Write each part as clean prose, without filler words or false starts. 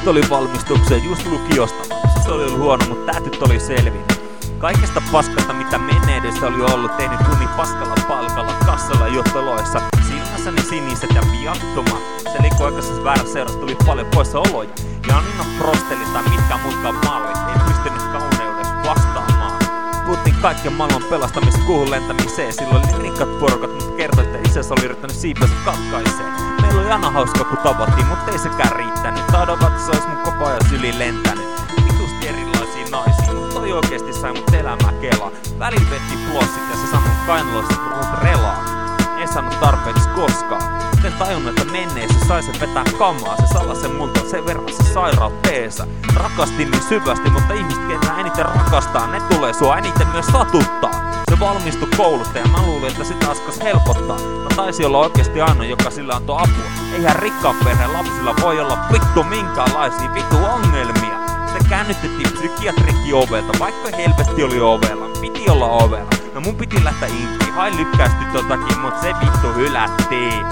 Tyttö oli valmistukseen just lukiosta. Se oli ollut huono, mutta tää tyttö oli selvinnyt. Kaikesta paskasta mitä menneydessä oli ollut, tehnyt tunnin paskalla palkalla, kassalla ja johtoloissa. Silmässäni siniset ja viattomat. Selikoikaisessa väärässä seurassa tuli paljon poissaoloja. Janina Frosteli tai mitkä muutkaan mallit ei pystynyt kauneudessa vastaamaan. Puhuttiin kaikkien maailman pelastamisesta kuuhun lentämiseen. Silloin oli rikkat porukat, mutta kertoi, että isänsä oli yrittänyt siipänsä katkaiseen. Meillä oli aina hauska kun tavattiin, mutta ei sekään riittänyt. Taidon, että se olisi mun koko ajan syliin lentänyt. Vitusti erilaisia naisia, mutta toi oikeesti sai mut elämää kelaa. Välillä vetti plossit ja se sanoi kainalossa puhut relaa. Ei saanut tarpeeksi koskaan. En tajunnut, että menneessä sai se vetää kamaa. Se salasen multa sen verran se sairauteessa. Rakastin niin syvästi, mutta ihmiset ketä eniten rakastaa, ne tulee sua eniten myös satuttaa. Se valmistui koulusta ja mä luulin, että sitä askas helpottaa. Mä taisin olla oikeesti ainoa, joka sillä antoi apua. Eihän rikkaan perheen lapsilla voi olla vittu minkäänlaisia vittu ongelmia. Se käännytettiin psykiatrikin ovelta, vaikka helvetti oli ovella. Piti olla ovella. No mun piti lähteä inkiin, hain lykkäisty totakin, mut se vittu hylättiin.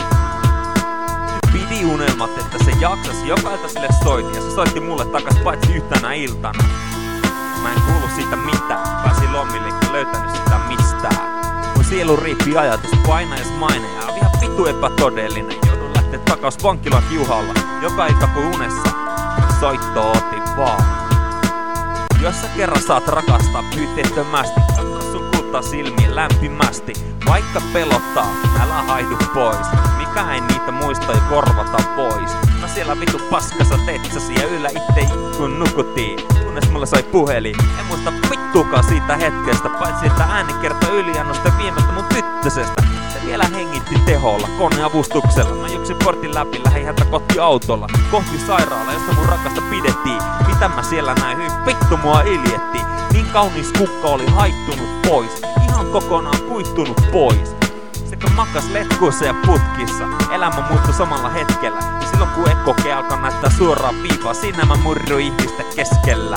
Pidi unelmat, että se jaksas, joka ilta sille soitin ja se soitti mulle takas paitsi yhtenä iltana. Mä en kuulu siitä mitään, pääsin lomille enkä löytänyt sitä mistään. Mun sielu riippi ajatus, painais maine ja ihan vittu epätodellinen. Joudun lähteä takas vankilan kiuhalla, joka ilta kuin unessa. Soitto otin vaan. Jos sä kerran saat rakastaa pyyteettömästi, katso sun kultaa silmiin lämpimästi. Vaikka pelottaa, älä haidu pois. Mikä ei niitä muista ja korvata pois. Mä siellä vitu paskassa tetsasi ja yllä itte kun nukutiin. Kunnes mulla sai puhelin. En muista vittuukaan siitä hetkestä, paitsi että ääni kertoi yliannosta viemästä mun tyttösestä. Se vielä hengitti teholla, koneavustuksella. Mä juoksin portin läpi, lähdin häntä kotiautolla. Kohti sairaala, jossa mun rakasta pidettiin. Mitä mä siellä näin, hyvin vittu mua iljettiin. Niin kaunis kukka oli haittunut pois. Ihan kokonaan kuittunut pois. Sekä makas letkuissa ja putkissa. Elämä muuttui samalla hetkellä. Ja silloin kun ekoke alkoi näyttää suoraan viivaa, siinä mä murruin ihmisten keskellä.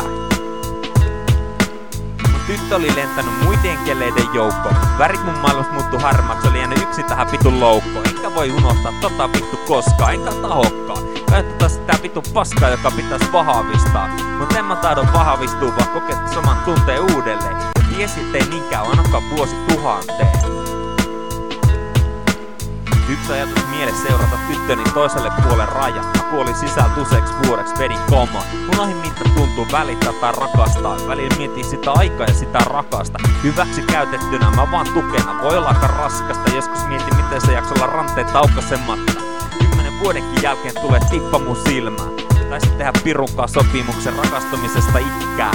Tyttö oli lentänyt muiden keleiden joukkoon. Värit mun maailmassa muuttu harmaaksi, oli jäänyt yksin tähän vitun loukkoon. Enkä voi unohtaa tota vittu koskaan, enkä tahokkaan. Käytetään sitä vitun paskaa, joka pitäis vahvistaa. Mut en mä taidon vahvistua, vaan kokea saman tunteen uudelleen. Ja tiesit ei niinkään ainakaan vuosi tuhanteen. Yksi ajatus mielessä seurata tyttöni toiselle puolen raja. Mä kuolin sisältä useiksi vuodeksi, vedin komaa. Unohin mitä tuntuu välittää tai rakastaa. Välillä mietin sitä aikaa ja sitä rakasta. Hyväksi käytettynä mä vaan tukena. Voi olla aika raskasta. Joskus mietin miten se jakso olla ranteet aukaisematta. 10 vuodenkin jälkeen tulee tippa mun silmään. Taisi tehdä pirunkaan sopimuksen rakastumisesta itkää.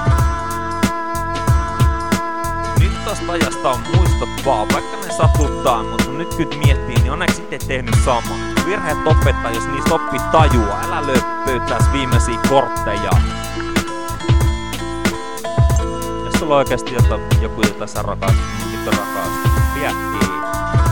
Tosta ajasta on muistot vaan, vaikka ne satuttaa, mutta nyt kun miettii, niin onneksi itse tehnyt sama. Virheet opettaa, jos niistä oppii tajua, älä löppöytäis viimeisiä kortteja. Jos sulla on oikeesti joku jota sä rakastat, niin vittu rakastat. Pidä kiinni.